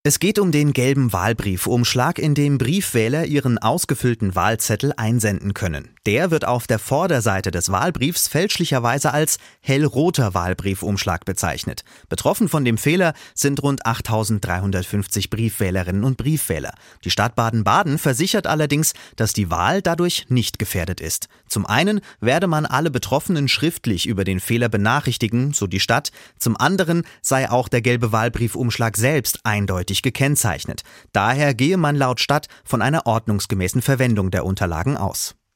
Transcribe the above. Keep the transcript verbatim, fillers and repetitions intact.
Es geht um den gelben Wahlbriefumschlag, in dem Briefwähler ihren ausgefüllten Wahlzettel einsenden können. Der wird auf der Vorderseite des Wahlbriefs fälschlicherweise als hellroter Wahlbriefumschlag bezeichnet. Betroffen von dem Fehler sind rund achttausenddreihundertfünfzig Briefwählerinnen und Briefwähler. Die Stadt Baden-Baden versichert allerdings, dass die Wahl dadurch nicht gefährdet ist. Zum einen werde man alle Betroffenen schriftlich über den Fehler benachrichtigen, so die Stadt. Zum anderen sei auch der gelbe Wahlbriefumschlag selbst eindeutig gekennzeichnet. Daher gehe man laut Stadt von einer ordnungsgemäßen Verwendung der Unterlagen aus.